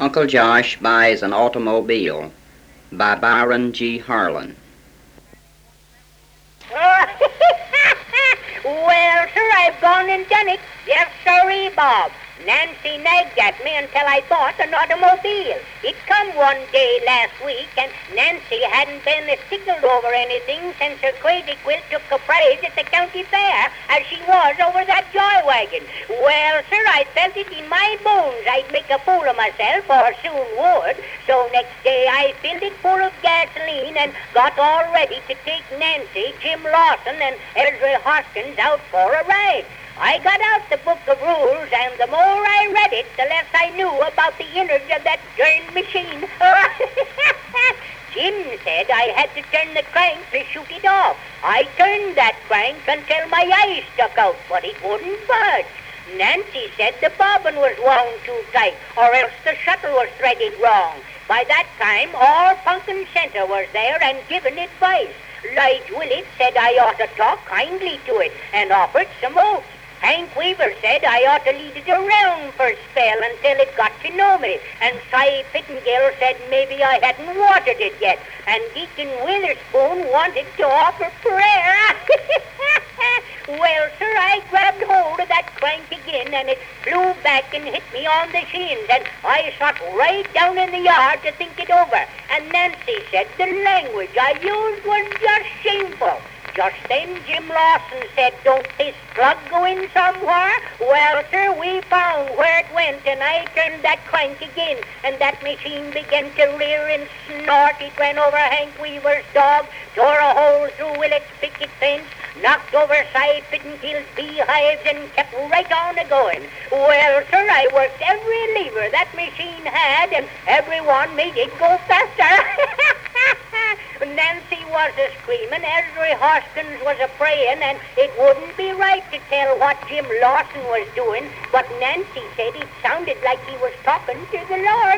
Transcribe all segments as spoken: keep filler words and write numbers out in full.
Uncle Josh Buys an Automobile by Byron G. Harlan. Well, sir, I've gone and done it. Yes, sirree, Bob. Nancy nagged at me until I bought an automobile. It come one day last week, and Nancy hadn't been tickled over anything since her crazy quilt took a prize at the county fair, as she was over that joy wagon. Well, sir, I felt it in my bones I'd make a fool of myself, or soon would. So next day I filled it full of gasoline and got all ready to take Nancy, Jim Lawson, and Ezra Hoskins out for a ride. I got out the book of rules, and the more I read it, the less I knew about the innards of that darn machine. Jim said I had to turn the crank to shoot it off. I turned that crank until my eyes stuck out, but it wouldn't budge. Nancy said the bobbin was wound too tight, or else the shuttle was threaded wrong. By that time, all Punkin Center was there and giving advice. Lige Willett said I ought to talk kindly to it and offered some oats. Hank Weaver said I ought to lead it around for a spell until it got to know me. And Cy Pittengill said maybe I hadn't watered it yet. And Deacon Witherspoon wanted to offer prayer. Well, sir, I grabbed hold of that crank again, and it flew back and hit me on the shins. And I shot right down in the yard to think it over. And Nancy said the language I used was just shameful. Just then Jim Lawson said, "Don't this plug go in somewhere?" Well, sir, we found where it went, and I turned that crank again, and that machine began to rear and snort. It ran over Hank Weaver's dog, tore a hole through Willett's picket fence, knocked over Cy Pittengill's beehives, and kept right on a-going. Well, sir, I worked every lever that machine had, and every one made it go faster. Nancy was a-screaming, Ezra Hoskins was a-praying, and it wouldn't be right to tell what Jim Lawson was doing, but Nancy said it sounded like he was talking to the Lord.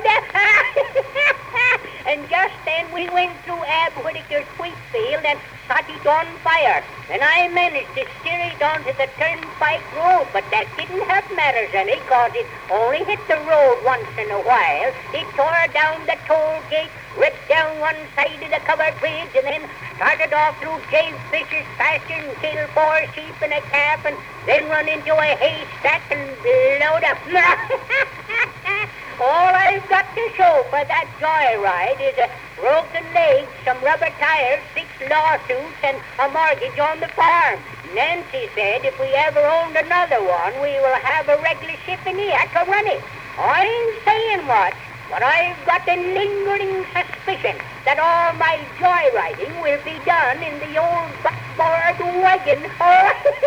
And just then we went through Ab Whittaker's wheat field and set it on fire, and I managed to steer it onto the turnpike road, but that didn't help matters any, cause it only hit the road once in a while. It tore down the toll gate, ripped down one side of the covered bridge, and then started off through James Fisher's pasture and killed four sheep and a calf, and then run into a haystack and blowed up. All I've got to show for that joyride is a broken leg, some rubber tires, six lawsuits, and a mortgage on the farm. Nancy said if we ever owned another one, we will have a regular chiffonier to run it. I ain't saying much, but I've got a lingering suspicion that all my joyriding will be done in the old buckboard wagon.